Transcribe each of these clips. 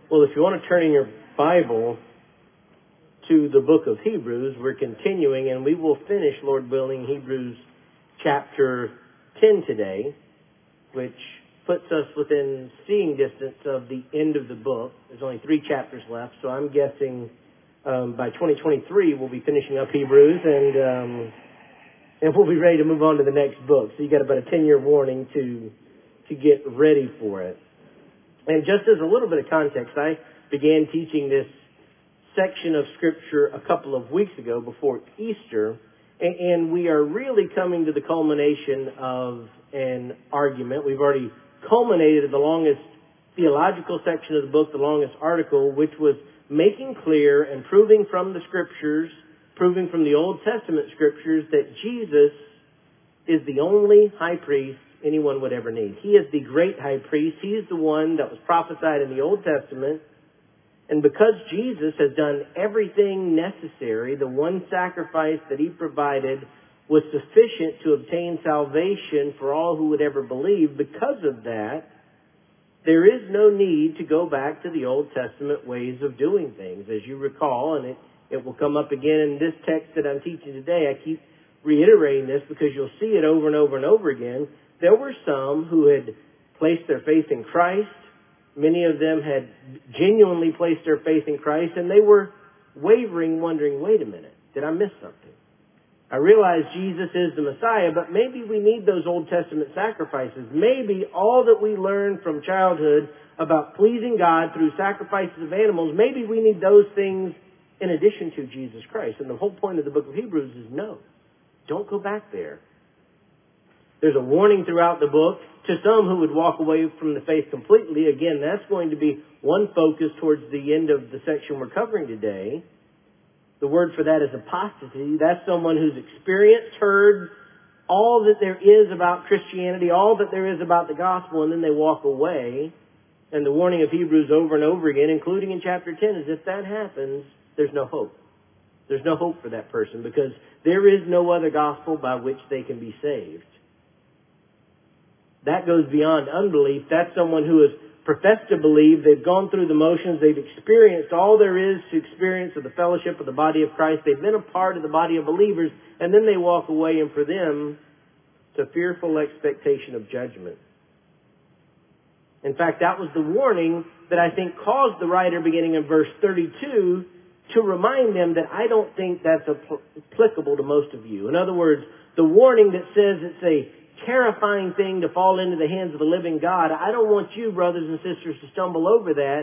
Well, if you want to turn in your Bible to the book of Hebrews, we're continuing, and we will finish, Lord willing, Hebrews chapter 10 today, which puts us within seeing distance of the end of the book. There's only 3 chapters left, so I'm guessing by 2023 we'll be finishing up Hebrews, and we'll be ready to move on to the next book. So you got about a 10-year warning to get ready for it. And just as a little bit of context, I began teaching this section of Scripture a couple of weeks ago before Easter, and we are really coming to the culmination of an argument. We've already culminated the longest theological section of the book, the longest article, which was making clear and proving from the Scriptures, proving from the Old Testament Scriptures, that Jesus is the only high priest anyone would ever need. He is the great high priest. He is the one that was prophesied in the Old Testament. And because Jesus has done everything necessary, the one sacrifice that He provided was sufficient to obtain salvation for all who would ever believe. Because of that, there is no need to go back to the Old Testament ways of doing things. As you recall, and it will come up again in this text that I'm teaching today, I keep reiterating this because you'll see it over and over and over again. There were some who had placed their faith in Christ. Many of them had genuinely placed their faith in Christ, and they were wavering, wondering, wait a minute, did I miss something? I realize Jesus is the Messiah, but maybe we need those Old Testament sacrifices. Maybe all that we learned from childhood about pleasing God through sacrifices of animals, maybe we need those things in addition to Jesus Christ. And the whole point of the book of Hebrews is no, don't go back there. There's a warning throughout the book to some who would walk away from the faith completely. Again, that's going to be one focus towards the end of the section we're covering today. The word for that is apostasy. That's someone who's experienced, heard all that there is about Christianity, all that there is about the gospel, and then they walk away. And the warning of Hebrews over and over again, including in chapter 10, is if that happens, there's no hope. There's no hope for that person because there is no other gospel by which they can be saved. That goes beyond unbelief. That's someone who has professed to believe. They've gone through the motions. They've experienced all there is to experience of the fellowship of the body of Christ. They've been a part of the body of believers, and then they walk away, and for them, it's a fearful expectation of judgment. In fact, that was the warning that I think caused the writer, beginning in verse 32, to remind them that I don't think that's applicable to most of you. In other words, the warning that says it's a terrifying thing to fall into the hands of the living God, I don't want you, brothers and sisters, to stumble over that.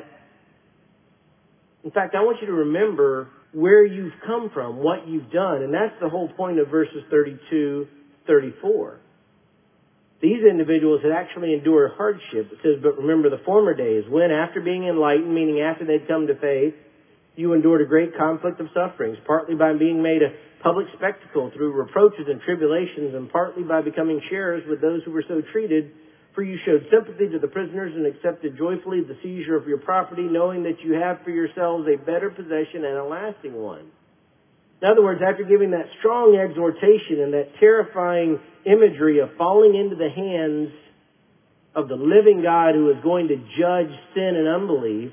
In fact, I want you to remember where you've come from, what you've done. And that's the whole point of verses 32, 34. These individuals had actually endured hardship. It says, but remember the former days when, after being enlightened, meaning after they'd come to faith, you endured a great conflict of sufferings, partly by being made a public spectacle through reproaches and tribulations, and partly by becoming sharers with those who were so treated. For you showed sympathy to the prisoners and accepted joyfully the seizure of your property, knowing that you have for yourselves a better possession and a lasting one. In other words, after giving that strong exhortation and that terrifying imagery of falling into the hands of the living God who is going to judge sin and unbelief,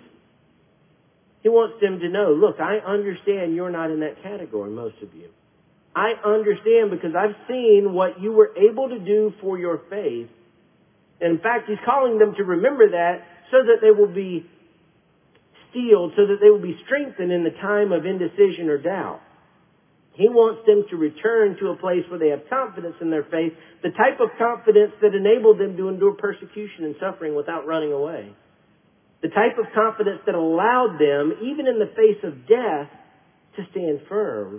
He wants them to know, look, I understand you're not in that category, most of you. I understand because I've seen what you were able to do for your faith. And in fact, He's calling them to remember that so that they will be steeled, so that they will be strengthened in the time of indecision or doubt. He wants them to return to a place where they have confidence in their faith, the type of confidence that enabled them to endure persecution and suffering without running away. The type of confidence that allowed them, even in the face of death, to stand firm.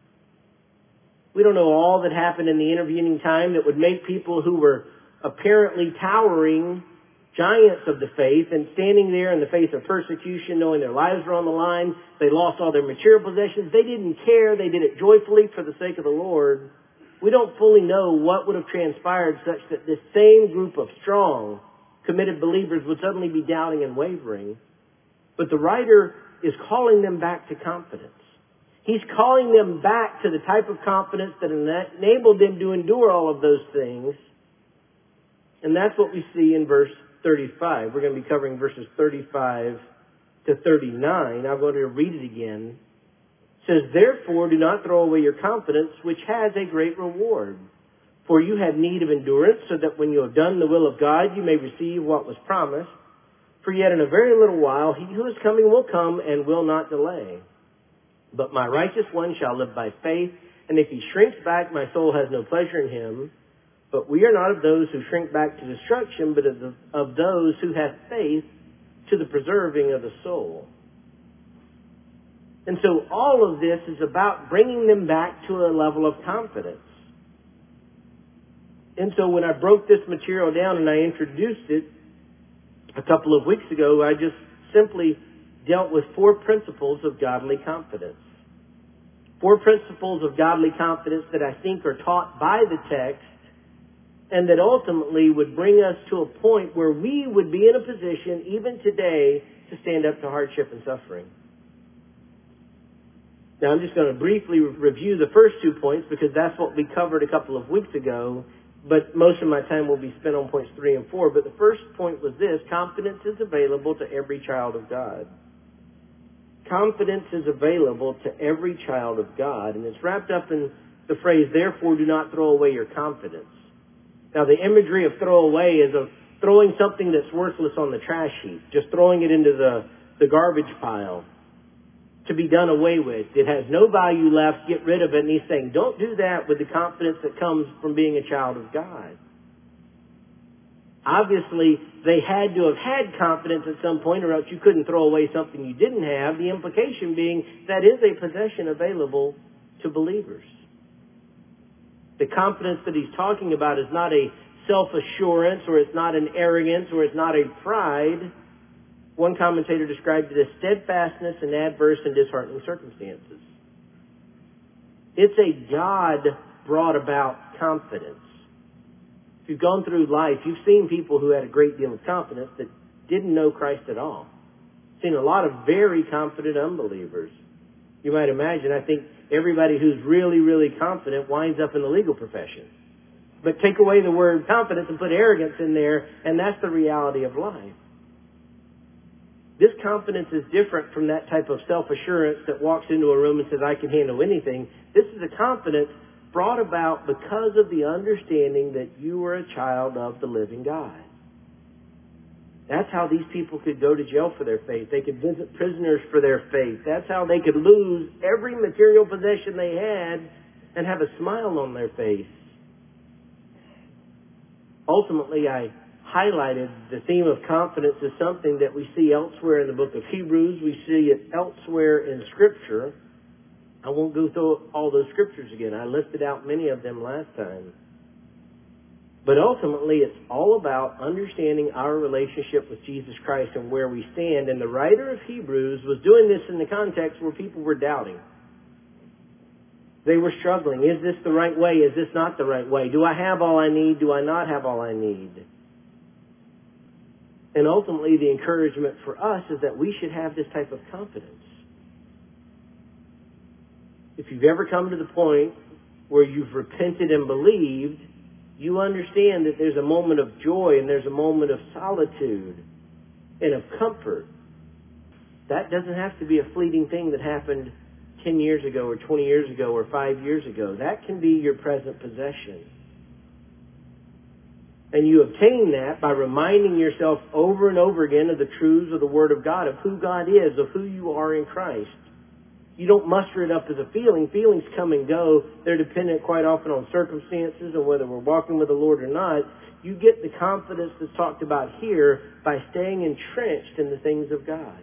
We don't know all that happened in the intervening time that would make people who were apparently towering giants of the faith and standing there in the face of persecution, knowing their lives were on the line. They lost all their material possessions. They didn't care. They did it joyfully for the sake of the Lord. We don't fully know what would have transpired such that this same group of strong, committed believers would suddenly be doubting and wavering. But the writer is calling them back to confidence. He's calling them back to the type of confidence that enabled them to endure all of those things. And that's what we see in verse 35. We're going to be covering verses 35 to 39. I'm going to read it again. It says, "Therefore do not throw away your confidence, which has a great reward. For you have need of endurance, so that when you have done the will of God, you may receive what was promised. For yet in a very little while he who is coming will come and will not delay. But my righteous one shall live by faith, and if he shrinks back, my soul has no pleasure in him. But we are not of those who shrink back to destruction, but of those who have faith to the preserving of the soul." And so all of this is about bringing them back to a level of confidence. And so when I broke this material down and I introduced it a couple of weeks ago, I just simply dealt with 4 principles of godly confidence. 4 principles of godly confidence that I think are taught by the text and that ultimately would bring us to a point where we would be in a position, even today, to stand up to hardship and suffering. Now, I'm just going to briefly review the first 2 points because that's what we covered a couple of weeks ago, but most of my time will be spent on points 3 and 4. But the first point was this: confidence is available to every child of God. Confidence is available to every child of God, and it's wrapped up in the phrase, "Therefore do not throw away your confidence." Now, the imagery of throw away is of throwing something that's worthless on the trash heap, just throwing it into the garbage pile to be done away with. It has no value left, get rid of it. And he's saying, don't do that with the confidence that comes from being a child of God. Obviously, they had to have had confidence at some point, or else you couldn't throw away something you didn't have. The implication being that is a possession available to believers. The confidence that he's talking about is not a self-assurance, or it's not an arrogance, or it's not a pride. One commentator described it as steadfastness in adverse and disheartening circumstances. It's a God-brought-about confidence. If you've gone through life, you've seen people who had a great deal of confidence that didn't know Christ at all. Seen a lot of very confident unbelievers. You might imagine, I think everybody who's really, really confident winds up in the legal profession. But take away the word confidence and put arrogance in there, and that's the reality of life. This confidence is different from that type of self-assurance that walks into a room and says, I can handle anything. This is a confidence brought about because of the understanding that you are a child of the living God. That's how these people could go to jail for their faith. They could visit prisoners for their faith. That's how they could lose every material possession they had and have a smile on their face. Ultimately, I highlighted the theme of confidence as something that we see elsewhere in the book of Hebrews. We see it elsewhere in Scripture. I won't go through all those Scriptures again. I listed out many of them last time. But ultimately, it's all about understanding our relationship with Jesus Christ and where we stand. And the writer of Hebrews was doing this in the context where people were doubting. They were struggling. Is this the right way? Is this not the right way? Do I have all I need? Do I not have all I need? And ultimately, the encouragement for us is that we should have this type of confidence. If you've ever come to the point where you've repented and believed, you understand that there's a moment of joy and there's a moment of solitude and of comfort. That doesn't have to be a fleeting thing that happened 10 years ago or 20 years ago or 5 years ago. That can be your present possession. And you obtain that by reminding yourself over and over again of the truths of the Word of God, of who God is, of who you are in Christ. You don't muster it up as a feeling. Feelings come and go. They're dependent quite often on circumstances and whether we're walking with the Lord or not. You get the confidence that's talked about here by staying entrenched in the things of God.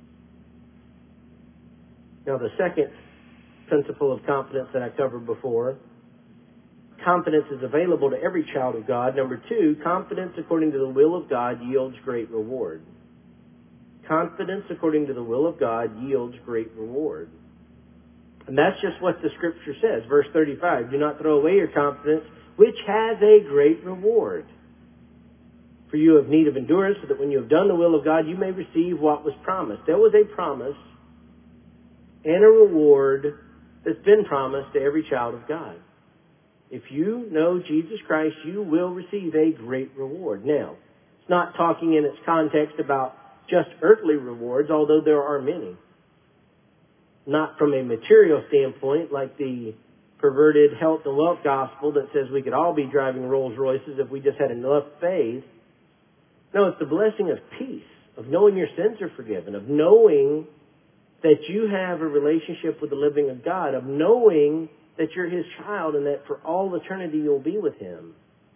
Now, the second principle of confidence that I covered before, confidence is available to every child of God. Number 2, confidence according to the will of God yields great reward. Confidence according to the will of God yields great reward. And that's just what the Scripture says. Verse 35, do not throw away your confidence, which has a great reward. For you have need of endurance, so that when you have done the will of God, you may receive what was promised. There was a promise and a reward that's been promised to every child of God. If you know Jesus Christ, you will receive a great reward. Now, it's not talking in its context about just earthly rewards, although there are many. Not from a material standpoint, like the perverted health and wealth gospel that says we could all be driving Rolls Royces if we just had enough faith. No, it's the blessing of peace, of knowing your sins are forgiven, of knowing that you have a relationship with the living God, of knowing that you're His child and that for all eternity you'll be with Him.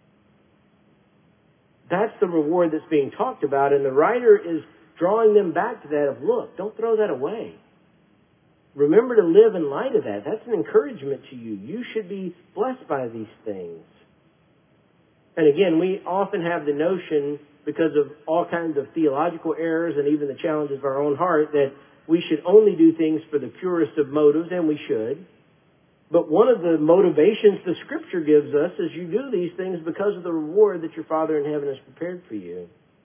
That's the reward that's being talked about, and the writer is drawing them back to that of, look, don't throw that away. Remember to live in light of that. That's an encouragement to you. You should be blessed by these things. And again, we often have the notion, because of all kinds of theological errors and even the challenges of our own heart, that we should only do things for the purest of motives, and we should. But one of the motivations the Scripture gives us is you do these things because of the reward that your Father in heaven has prepared for you.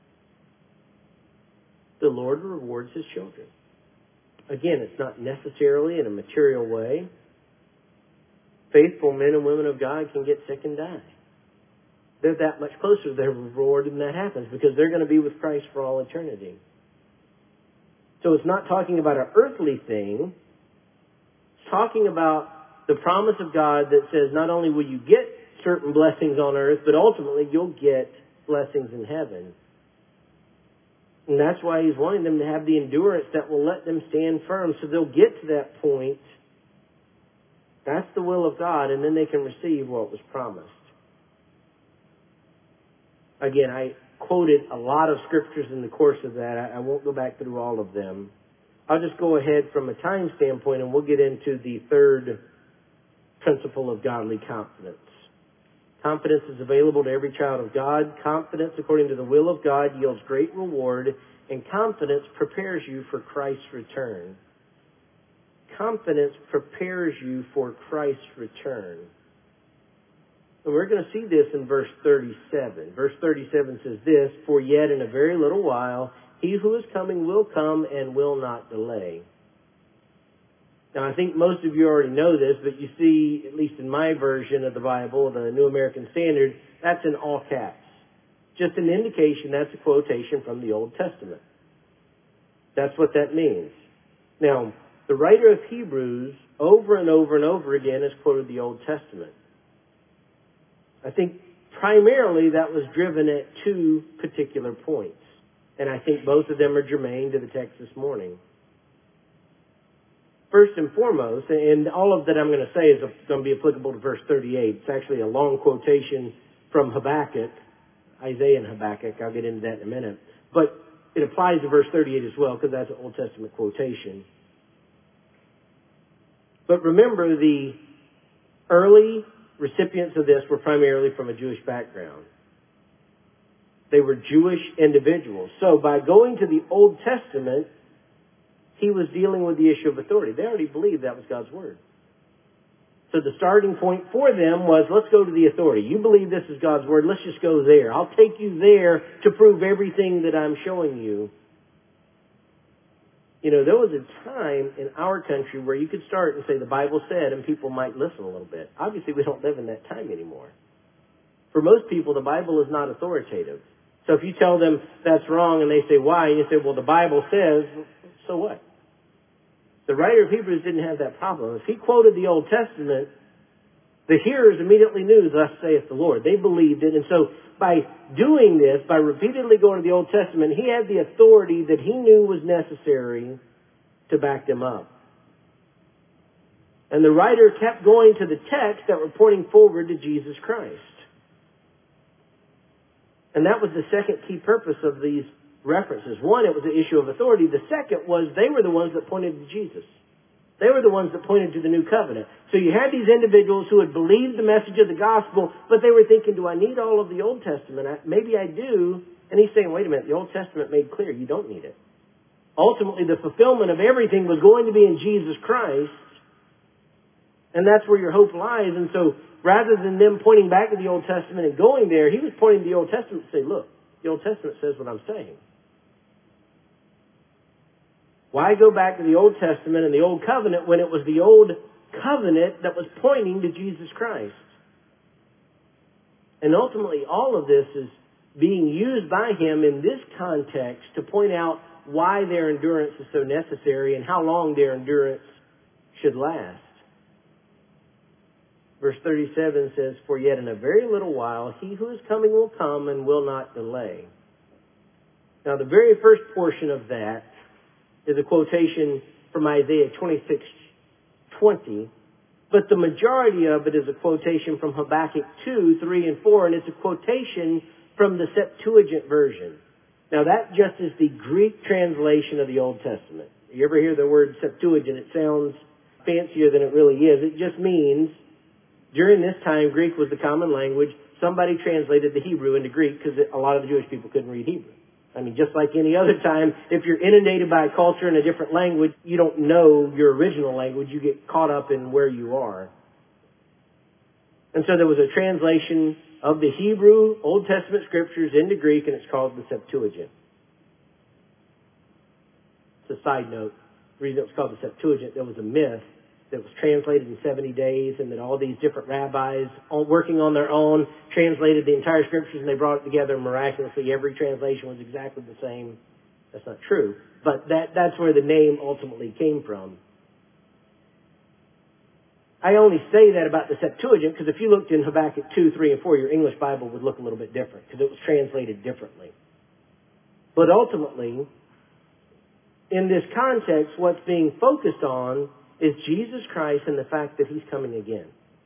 The Lord rewards His children. Again, it's not necessarily in a material way. Faithful men and women of God can get sick and die. They're that much closer to their reward when that happens because they're going to be with Christ for all eternity. So it's not talking about an earthly thing. It's talking about the promise of God that says not only will you get certain blessings on earth, but ultimately you'll get blessings in heaven. And that's why He's wanting them to have the endurance that will let them stand firm so they'll get to that point. That's the will of God, and then they can receive what was promised. Again, I quoted a lot of scriptures in the course of that. I won't go back through all of them. I'll just go ahead from a time standpoint, and we'll get into the third principle of godly confidence. Confidence is available to every child of God. Confidence, according to the will of God, yields great reward, and confidence prepares you for Christ's return. Confidence prepares you for Christ's return. And we're going to see this in verse 37. Verse 37 says this, "For yet in a very little while, He who is coming will come and will not delay." Now, I think most of you already know this, but you see, at least in my version of the Bible, the New American Standard, that's in all caps. Just an indication that's a quotation from the Old Testament. That's what that means. Now, the writer of Hebrews, over and over and over again, has quoted the Old Testament. I think primarily that was driven at two particular points. And I think both of them are germane to the text this morning. First and foremost, and all of that I'm going to say is going to be applicable to verse 38. It's actually a long quotation from Habakkuk, Isaiah and Habakkuk. I'll get into that in a minute. But it applies to verse 38 as well because that's an Old Testament quotation. But remember, the early recipients of this were primarily from a Jewish background. They were Jewish individuals. So by going to the Old Testament, he was dealing with the issue of authority. They already believed that was God's Word. So the starting point for them was, let's go to the authority. You believe this is God's Word, let's just go there. I'll take you there to prove everything that I'm showing you. You know, there was a time in our country where you could start and say the Bible said, and people might listen a little bit. Obviously, we don't live in that time anymore. For most people, the Bible is not authoritative. So if you tell them that's wrong and they say why, and you say, well, the Bible says, so what? The writer of Hebrews didn't have that problem. If he quoted the Old Testament, the hearers immediately knew, thus saith the Lord. They believed it. And so by doing this, by repeatedly going to the Old Testament, he had the authority that he knew was necessary to back them up. And the writer kept going to the texts that were pointing forward to Jesus Christ. And that was the second key purpose of these references. One, it was the issue of authority. The second was they were the ones that pointed to Jesus. They were the ones that pointed to the new covenant. So you had these individuals who had believed the message of the gospel, but they were thinking, do I need all of the Old Testament? Maybe I do. And he's saying, wait a minute, the Old Testament made clear you don't need it. Ultimately, the fulfillment of everything was going to be in Jesus Christ. And that's where your hope lies. And so rather than them pointing back to the Old Testament and going there, he was pointing to the Old Testament to say, look, the Old Testament says what I'm saying. Why go back to the Old Testament and the Old Covenant when it was the Old Covenant that was pointing to Jesus Christ? And ultimately, all of this is being used by him in this context to point out why their endurance is so necessary and how long their endurance should last. Verse 37 says, "For yet in a very little while he who is coming will come and will not delay." Now the very first portion of that is a quotation from Isaiah 26:20, but the majority of it is a quotation from Habakkuk 2, 3, and 4, and it's a quotation from the Septuagint version. Now that just is the Greek translation of the Old Testament. You ever hear the word Septuagint? It sounds fancier than it really is. It just means during this time, Greek was the common language. Somebody translated the Hebrew into Greek because a lot of the Jewish people couldn't read Hebrew. I mean, just like any other time, if you're inundated by a culture in a different language, you don't know your original language. You get caught up in where you are. And so there was a translation of the Hebrew Old Testament scriptures into Greek, and it's called the Septuagint. It's a side note. The reason it was called the Septuagint, there was a myth that was translated in 70 days, and that all these different rabbis, all working on their own, translated the entire scriptures, and they brought it together miraculously. Every translation was exactly the same. That's not true. But that's where the name ultimately came from. I only say that about the Septuagint because if you looked in Habakkuk 2, 3, and 4, your English Bible would look a little bit different because it was translated differently. But ultimately, in this context, what's being focused on is Jesus Christ and the fact that He's coming again.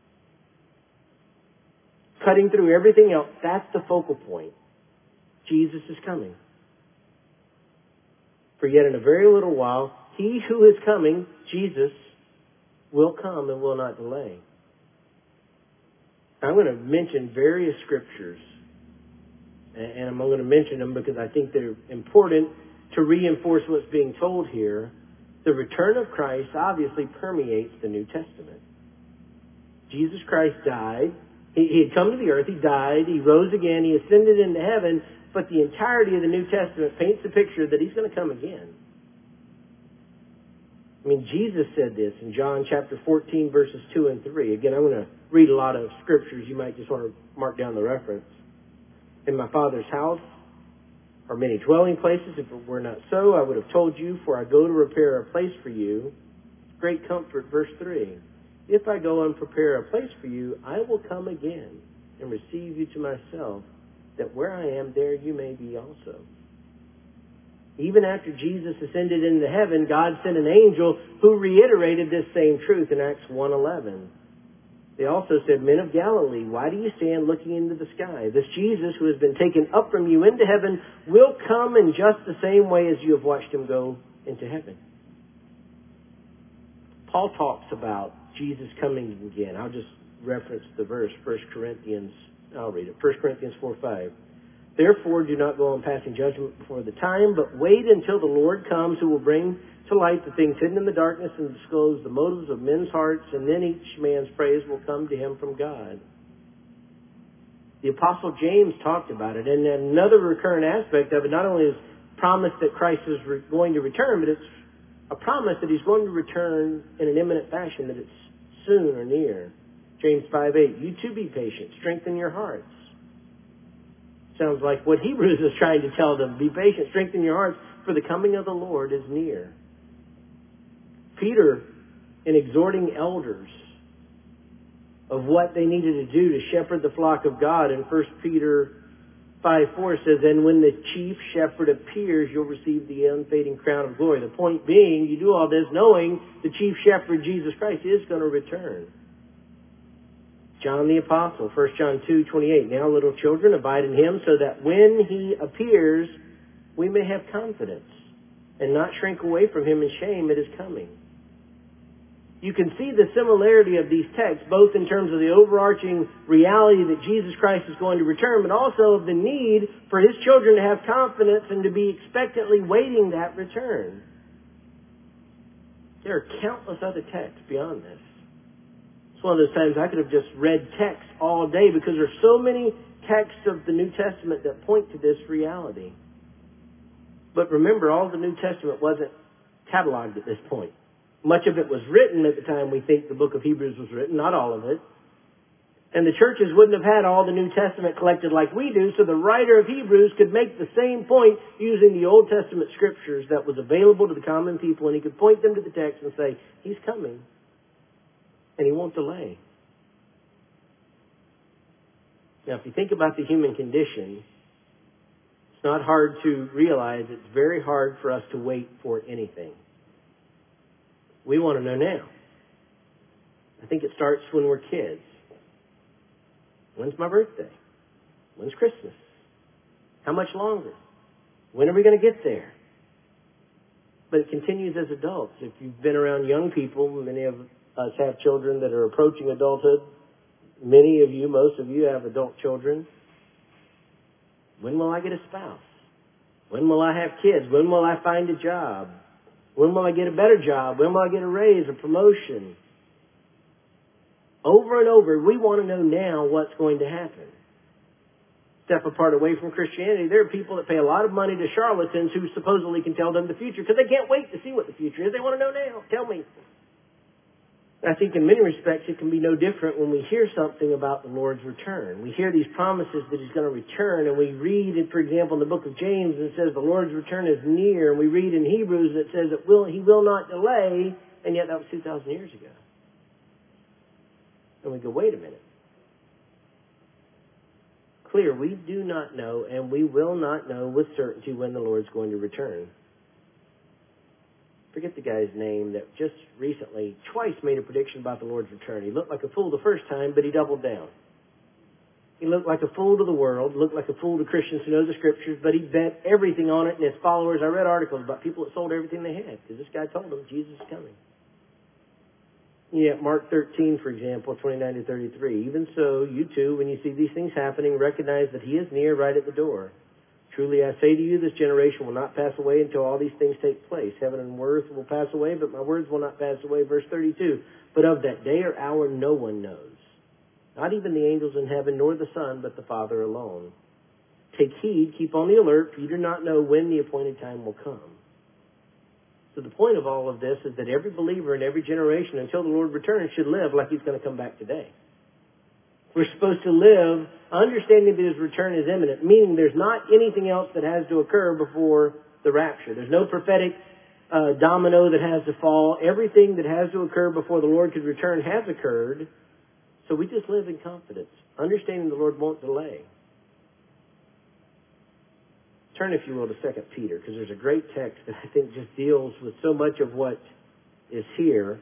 Cutting through everything else, that's the focal point. Jesus is coming. For yet in a very little while, He who is coming, Jesus, will come and will not delay. I'm going to mention various scriptures. And I'm going to mention them because I think they're important to reinforce what's being told here. The return of Christ obviously permeates the New Testament. Jesus Christ died. He had come to the earth. He died. He rose again. He ascended into heaven. But the entirety of the New Testament paints a picture that He's going to come again. I mean, Jesus said this in John chapter 14, verses 2 and 3. Again, I'm going to read a lot of scriptures. You might just want to mark down the reference. "In my Father's house are many dwelling places. If it were not so, I would have told you, for I go to prepare a place for you." Great comfort, verse 3. "If I go and prepare a place for you, I will come again and receive you to myself, that where I am, there you may be also." Even after Jesus ascended into heaven, God sent an angel who reiterated this same truth in Acts 1:11. They also said, "Men of Galilee, why do you stand looking into the sky? This Jesus who has been taken up from you into heaven will come in just the same way as you have watched Him go into heaven." Paul talks about Jesus coming again. I'll just reference the verse, 1 Corinthians. I'll read it. 1 Corinthians 4:5. "Therefore do not go on passing judgment before the time, but wait until the Lord comes, who will bring to light the things hidden in the darkness and disclose the motives of men's hearts, and then each man's praise will come to him from God." The Apostle James talked about it, and another recurrent aspect of it not only is promise that Christ is going to return, but it's a promise that He's going to return in an imminent fashion, that it's soon or near. James 5:8, "You too be patient, strengthen your hearts." Sounds like what Hebrews is trying to tell them. Be patient, strengthen your hearts, for the coming of the Lord is near. Peter, in exhorting elders of what they needed to do to shepherd the flock of God, in 1 Peter 5:4 says, "And when the chief shepherd appears, you'll receive the unfading crown of glory." The point being, you do all this knowing the chief shepherd, Jesus Christ, is going to return. John the Apostle, 1 John 2:28, "Now little children, abide in Him, so that when He appears, we may have confidence and not shrink away from Him in shame at His coming." You can see the similarity of these texts, both in terms of the overarching reality that Jesus Christ is going to return, but also of the need for His children to have confidence and to be expectantly waiting that return. There are countless other texts beyond this. It's one of those times I could have just read text all day because there's so many texts of the New Testament that point to this reality. But remember, all of the New Testament wasn't cataloged at this point. Much of it was written at the time we think the book of Hebrews was written, not all of it. And the churches wouldn't have had all the New Testament collected like we do, so the writer of Hebrews could make the same point using the Old Testament scriptures that was available to the common people, and he could point them to the text and say, He's coming, and He won't delay. Now, if you think about the human condition, it's not hard to realize it's very hard for us to wait for anything. We want to know now. I think it starts when we're kids. When's my birthday? When's Christmas? How much longer? When are we going to get there? But it continues as adults. If you've been around young people, many of us have children that are approaching adulthood. Many of you, most of you have adult children. When will I get a spouse? When will I have kids? When will I find a job? When will I get a better job? When will I get a raise, a promotion? Over and over, we want to know now what's going to happen. Step apart away from Christianity, there are people that pay a lot of money to charlatans who supposedly can tell them the future because they can't wait to see what the future is. They want to know now. Tell me. I think in many respects it can be no different when we hear something about the Lord's return. We hear these promises that He's going to return, and we read, for example, in the book of James, it says the Lord's return is near, and we read in Hebrews that says He will not delay, and yet that was 2,000 years ago. And we go, wait a minute. Clear, we do not know, and we will not know with certainty when the Lord's going to return. Forget the guy's name that just recently, twice made a prediction about the Lord's return. He looked like a fool the first time, but he doubled down. He looked like a fool to the world, looked like a fool to Christians who know the Scriptures, but he bet everything on it, and his followers, I read articles about people that sold everything they had, because this guy told them Jesus is coming. Yeah, Mark 13, for example, 29 to 33. Even so, you too, when you see these things happening, recognize that He is near, right at the door. Truly I say to you, this generation will not pass away until all these things take place. Heaven and earth will pass away, but my words will not pass away. Verse 32. But of that day or hour no one knows. Not even the angels in heaven, nor the Son, but the Father alone. Take heed, keep on the alert, for you do not know when the appointed time will come. So the point of all of this is that every believer in every generation, until the Lord returns, should live like He's going to come back today. We're supposed to live understanding that His return is imminent, meaning there's not anything else that has to occur before the rapture. There's no prophetic domino that has to fall. Everything that has to occur before the Lord could return has occurred. So we just live in confidence, understanding the Lord won't delay. Turn, if you will, to 2 Peter, because there's a great text that I think just deals with so much of what is here.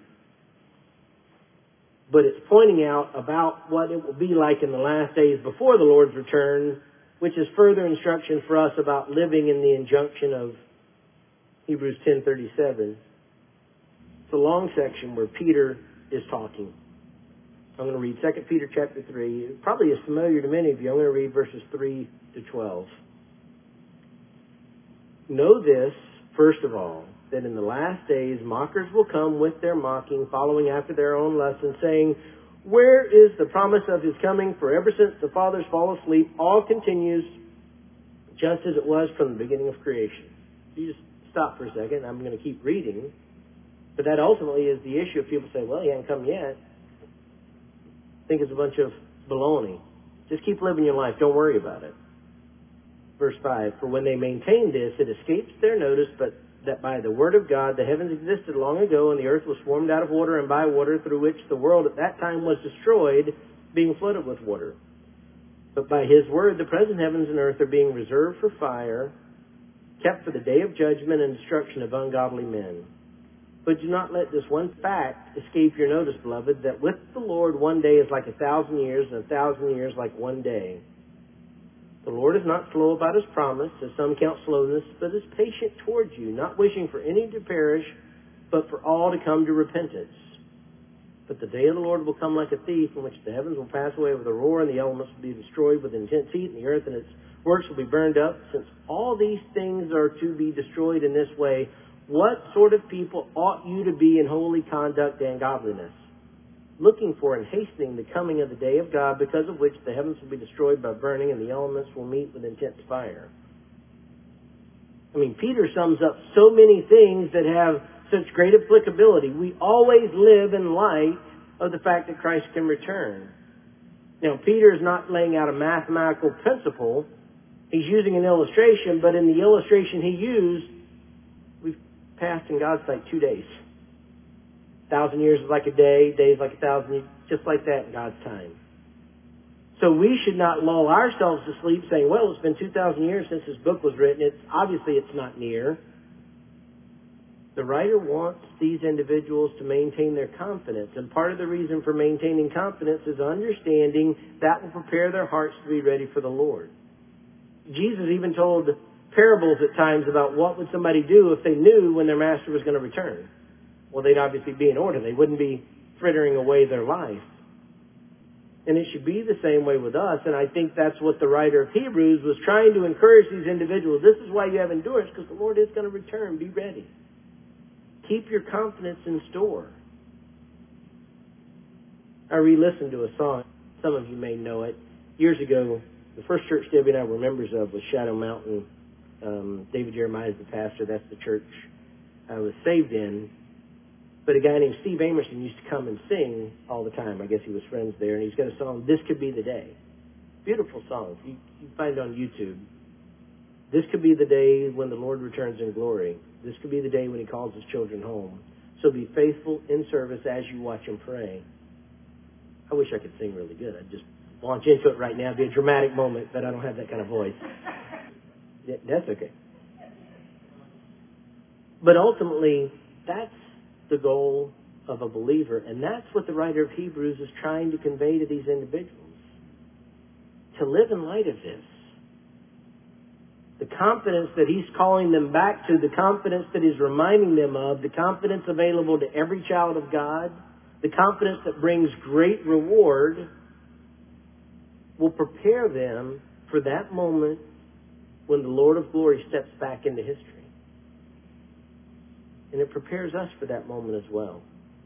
But it's pointing out about what it will be like in the last days before the Lord's return, which is further instruction for us about living in the injunction of Hebrews 10:37. It's a long section where Peter is talking. I'm going to read 2 Peter chapter 3. It probably is familiar to many of you. I'm going to read verses 3 to 12. Know this, first of all, that in the last days mockers will come with their mocking, following after their own lusts, saying, where is the promise of His coming? For ever since the fathers fall asleep, all continues just as it was from the beginning of creation. You just stop for a second. I'm going to keep reading. But that ultimately is the issue. If people say, well, He hasn't come yet, I think it's a bunch of baloney. Just keep living your life. Don't worry about it. Verse 5, for when they maintain this, it escapes their notice, but that by the word of God the heavens existed long ago, and the earth was formed out of water and by water, through which the world at that time was destroyed, being flooded with water. But by His word the present heavens and earth are being reserved for fire, kept for the day of judgment and destruction of ungodly men. But do not let this one fact escape your notice, beloved, that with the Lord 1 day is like 1,000 years, and 1,000 years like 1 day. The Lord is not slow about His promise, as some count slowness, but is patient towards you, not wishing for any to perish, but for all to come to repentance. But the day of the Lord will come like a thief, in which the heavens will pass away with a roar, and the elements will be destroyed with intense heat, and the earth and its works will be burned up. Since all these things are to be destroyed in this way, what sort of people ought you to be in holy conduct and godliness, looking for and hastening the coming of the day of God, because of which the heavens will be destroyed by burning, and the elements will meet with intense fire. I mean, Peter sums up so many things that have such great applicability. We always live in light of the fact that Christ can return. Now, Peter is not laying out a mathematical principle. He's using an illustration, but in the illustration he used, we've passed in God's sight 2 days. 1,000 years is like a day, days like 1,000 years, just like that in God's time. So we should not lull ourselves to sleep saying, well, it's been 2,000 years since this book was written. Obviously it's not near. The writer wants these individuals to maintain their confidence. And part of the reason for maintaining confidence is understanding that will prepare their hearts to be ready for the Lord. Jesus even told parables at times about what would somebody do if they knew when their master was going to return. Well, they'd obviously be in order. They wouldn't be frittering away their life. And it should be the same way with us. And I think that's what the writer of Hebrews was trying to encourage these individuals. This is why you have endurance, because the Lord is going to return. Be ready. Keep your confidence in store. I re-listened to a song. Some of you may know it. Years ago, the first church Debbie and I were members of was Shadow Mountain. David Jeremiah is the pastor. That's the church I was saved in. But a guy named Steve Amerson used to come and sing all the time. I guess he was friends there. And he's got a song, This Could Be the Day. Beautiful song. You can find it on YouTube. This could be the day when the Lord returns in glory. This could be the day when He calls His children home. So be faithful in service as you watch and pray. I wish I could sing really good. I'd just launch into it right now. It'd be a dramatic moment, but I don't have that kind of voice. Yeah, that's okay. But ultimately, that's the goal of a believer. And that's what the writer of Hebrews is trying to convey to these individuals. To live in light of this. The confidence that he's calling them back to, the confidence that he's reminding them of, the confidence available to every child of God, the confidence that brings great reward, will prepare them for that moment when the Lord of glory steps back into history. And it prepares us for that moment as well.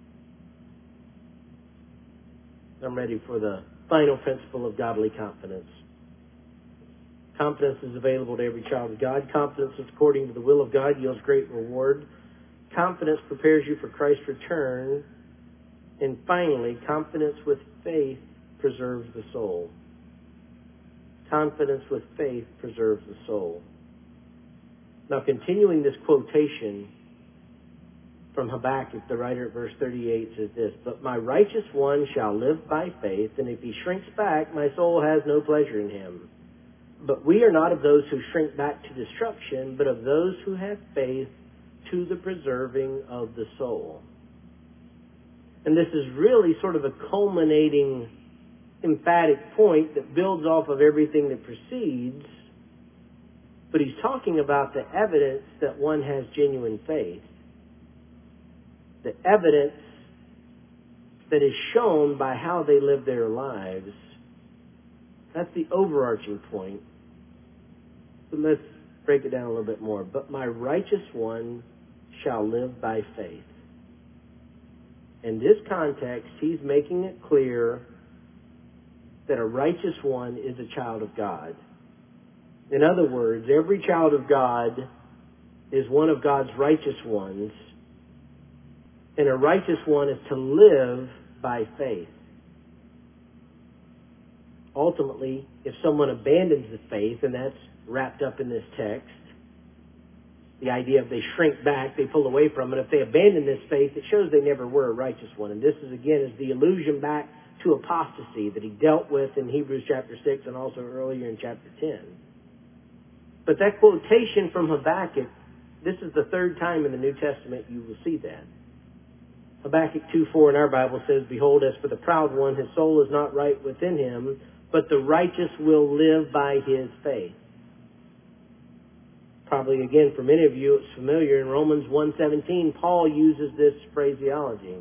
I'm ready for the final principle of godly confidence. Confidence is available to every child of God. Confidence is according to the will of God yields great reward. Confidence prepares you for Christ's return. And finally, confidence with faith preserves the soul. Confidence with faith preserves the soul. Now, continuing this quotation from Habakkuk, the writer at verse 38 says this, But my righteous one shall live by faith, and if he shrinks back, my soul has no pleasure in him. But we are not of those who shrink back to destruction, but of those who have faith to the preserving of the soul. And this is really sort of a culminating, emphatic point that builds off of everything that precedes. But he's talking about the evidence that one has genuine faith. The evidence that is shown by how they live their lives. That's the overarching point. But let's break it down a little bit more. But my righteous one shall live by faith. In this context, he's making it clear that a righteous one is a child of God. In other words, every child of God is one of God's righteous ones. And a righteous one is to live by faith. Ultimately, if someone abandons the faith, and that's wrapped up in this text, the idea of they shrink back, they pull away from it. If they abandon this faith, it shows they never were a righteous one. And this is, again, is the allusion back to apostasy that he dealt with in Hebrews chapter 6 and also earlier in chapter 10. But that quotation from Habakkuk, this is the third time in the New Testament you will see that. Habakkuk 2:4 in our Bible says, Behold, as for the proud one, his soul is not right within him, but the righteous will live by his faith. Probably, again, for many of you, it's familiar. In Romans 1:17, Paul uses this phraseology.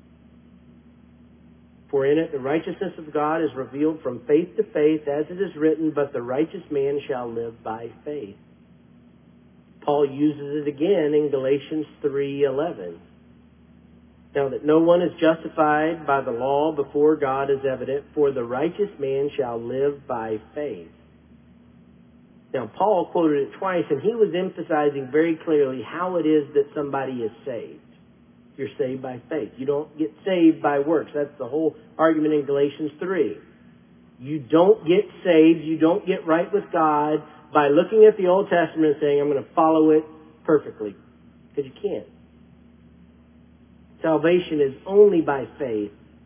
For in it the righteousness of God is revealed from faith to faith, as it is written, But the righteous man shall live by faith. Paul uses it again in Galatians 3:11. Now that no one is justified by the law before God is evident, for the righteous man shall live by faith. Now, Paul quoted it twice, and he was emphasizing very clearly how it is that somebody is saved. You're saved by faith. You don't get saved by works. That's the whole argument in Galatians 3. You don't get saved, you don't get right with God by looking at the Old Testament and saying, I'm going to follow it perfectly. Because you can't. Salvation is only by faith.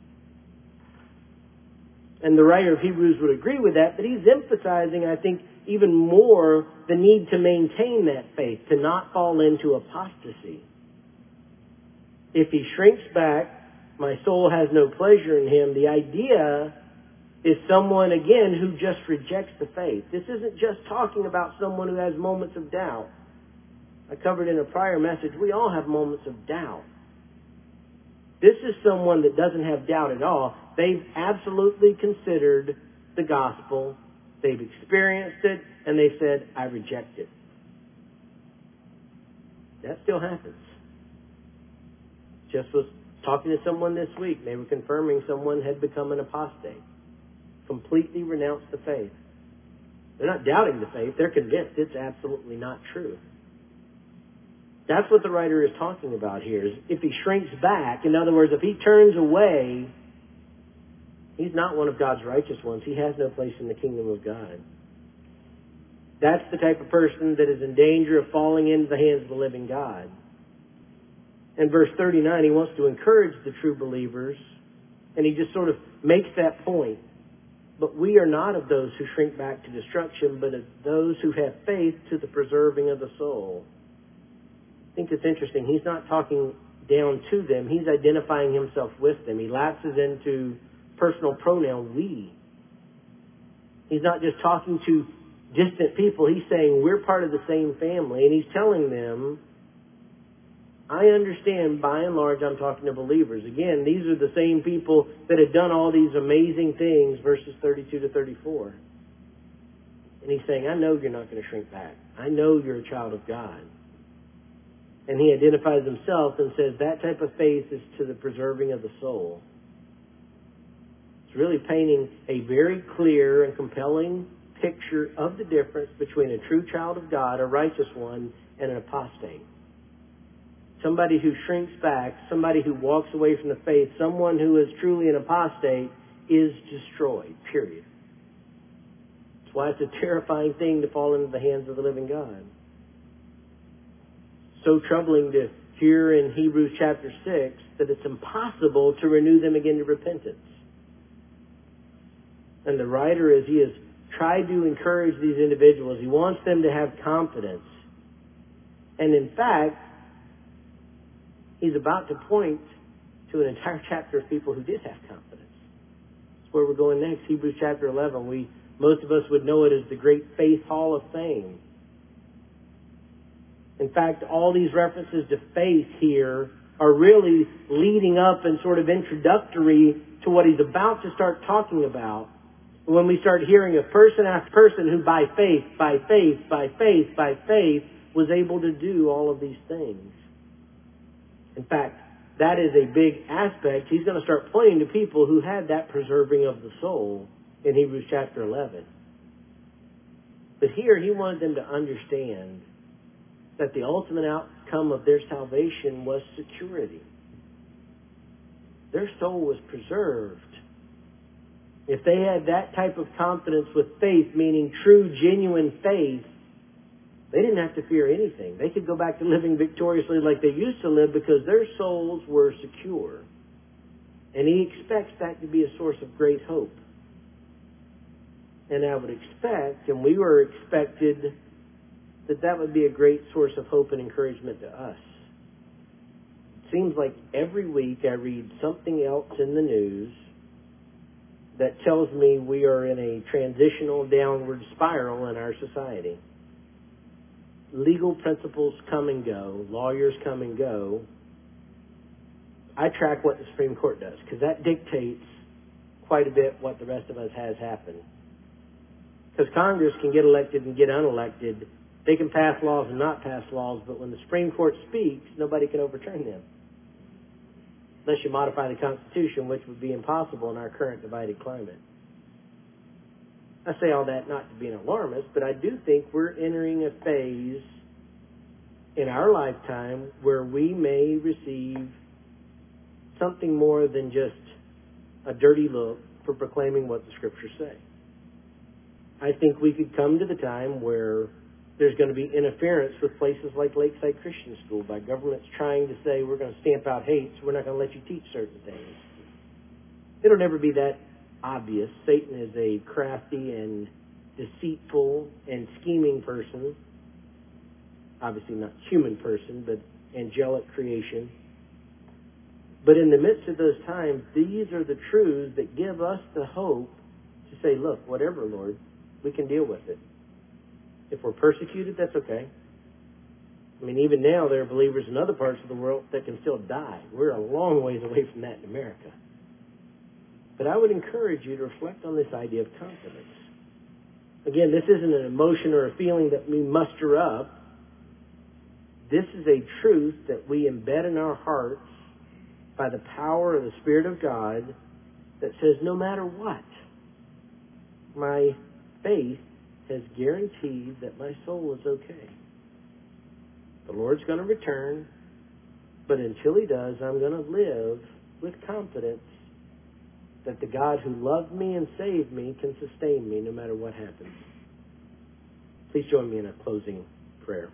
And the writer of Hebrews would agree with that, but he's emphasizing, I think, even more the need to maintain that faith, to not fall into apostasy. If he shrinks back, my soul has no pleasure in him. The idea is someone, again, who just rejects the faith. This isn't just talking about someone who has moments of doubt. I covered in a prior message, we all have moments of doubt. This is someone that doesn't have doubt at all. They've absolutely considered the gospel. They've experienced it, and they said, I reject it. That still happens. Just was talking to someone this week. They were confirming someone had become an apostate. Completely renounced the faith. They're not doubting the faith. They're convinced it's absolutely not true. That's what the writer is talking about here. Is if he shrinks back, in other words, if he turns away, he's not one of God's righteous ones. He has no place in the kingdom of God. That's the type of person that is in danger of falling into the hands of the living God. In verse 39, he wants to encourage the true believers, and he just sort of makes that point. But we are not of those who shrink back to destruction, but of those who have faith to the preserving of the soul. I think it's interesting. He's not talking down to them. He's identifying himself with them. He lapses into personal pronoun we. He's not just talking to distant people. He's saying we're part of the same family. And he's telling them, I understand by and large I'm talking to believers. Again, these are the same people that had done all these amazing things, verses 32 to 34. And he's saying, I know you're not going to shrink back. I know you're a child of God. And he identifies himself and says that type of faith is to the preserving of the soul. It's really painting a very clear and compelling picture of the difference between a true child of God, a righteous one, and an apostate. Somebody who shrinks back, somebody who walks away from the faith, someone who is truly an apostate is destroyed, period. That's why it's a terrifying thing to fall into the hands of the living God. So troubling to hear in Hebrews chapter 6 that it's impossible to renew them again to repentance. And the writer, as he has tried to encourage these individuals, he wants them to have confidence. And in fact, he's about to point to an entire chapter of people who did have confidence. That's where we're going next. Hebrews chapter 11. Most of us would know it as the Great Faith Hall of Fame. In fact, all these references to faith here are really leading up and sort of introductory to what he's about to start talking about. When we start hearing of person after person who by faith was able to do all of these things. In fact, that is a big aspect. He's going to start pointing to people who had that preserving of the soul in Hebrews chapter 11. But here he wanted them to understand that the ultimate outcome of their salvation was security. Their soul was preserved. If they had that type of confidence with faith, meaning true, genuine faith, they didn't have to fear anything. They could go back to living victoriously like they used to live because their souls were secure. And he expects that to be a source of great hope. And I would expect, and we were expected, that would be a great source of hope and encouragement to us. It seems like every week I read something else in the news that tells me we are in a transitional downward spiral in our society. Legal principles come and go. Lawyers come and go. I track what the Supreme Court does because that dictates quite a bit what the rest of us has happened. Because Congress can get elected and get unelected. They can pass laws and not pass laws, but when the Supreme Court speaks, nobody can overturn them. Unless you modify the Constitution, which would be impossible in our current divided climate. I say all that not to be an alarmist, but I do think we're entering a phase in our lifetime where we may receive something more than just a dirty look for proclaiming what the Scriptures say. I think we could come to the time where there's going to be interference with places like Lakeside Christian School by governments trying to say we're going to stamp out hate, so we're not going to let you teach certain things. It'll never be that obvious. Satan is a crafty and deceitful and scheming person. Obviously not human person, but angelic creation. But in the midst of those times, these are the truths that give us the hope to say, look, whatever, Lord, we can deal with it. If we're persecuted, that's okay. I mean, even now there are believers in other parts of the world that can still die. We're a long ways away from that in America. But I would encourage you to reflect on this idea of confidence. Again, this isn't an emotion or a feeling that we muster up. This is a truth that we embed in our hearts by the power of the Spirit of God that says no matter what, my faith has guaranteed that my soul is okay. The Lord's going to return, but until He does, I'm going to live with confidence that the God who loved me and saved me can sustain me no matter what happens. Please join me in a closing prayer.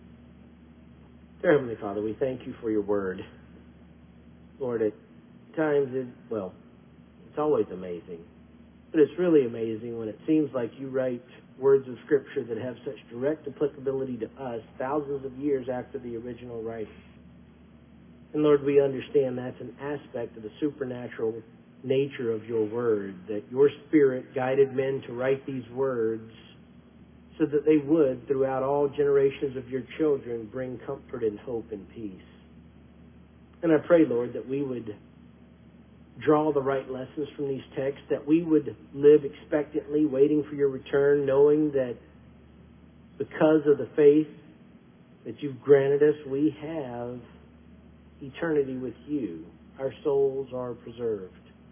Dear Heavenly Father, we thank you for your word. Lord, at times, it's always amazing. But it's really amazing when it seems like you write words of Scripture that have such direct applicability to us thousands of years after the original writing. And Lord, we understand that's an aspect of the supernatural nature of your word, that your Spirit guided men to write these words so that they would, throughout all generations of your children, bring comfort and hope and peace. And I pray, Lord, that we would draw the right lessons from these texts, that we would live expectantly, waiting for your return, knowing that because of the faith that you've granted us, we have eternity with you. Our souls are preserved.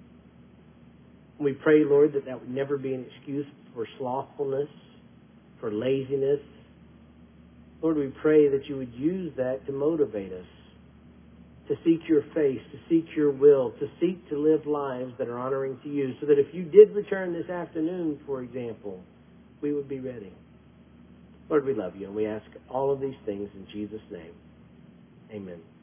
We pray, Lord, that would never be an excuse for slothfulness, for laziness. Lord, we pray that you would use that to motivate us, to seek your face, to seek your will, to seek to live lives that are honoring to you, so that if you did return this afternoon, for example, we would be ready. Lord, we love you, and we ask all of these things in Jesus' name. Amen.